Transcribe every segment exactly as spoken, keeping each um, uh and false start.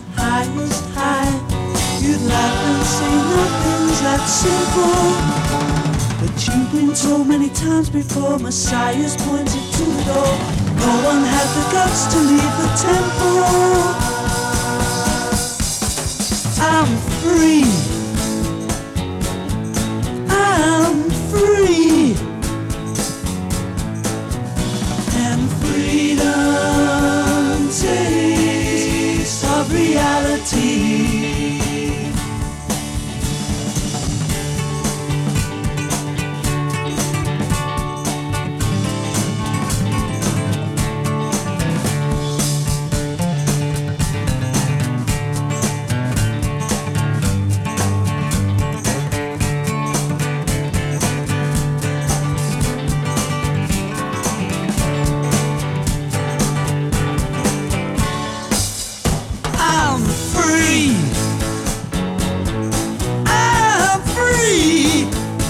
highest high. You'd laugh and say nothing's that simple. But you've been told many times before, Messiah's pointed to the door. No one had the guts to leave the temple. I'm free. I'm free. And freedom tastes of reality. I'm free. I'm free.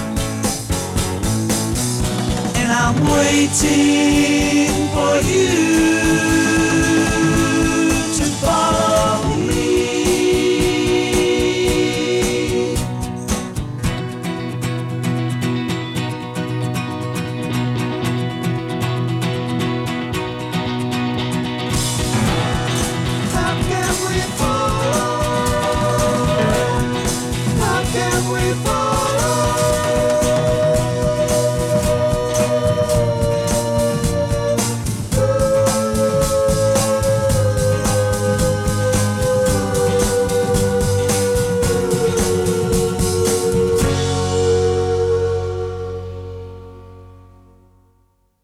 And I'm waiting for you to follow me. How can we follow? How can we follow?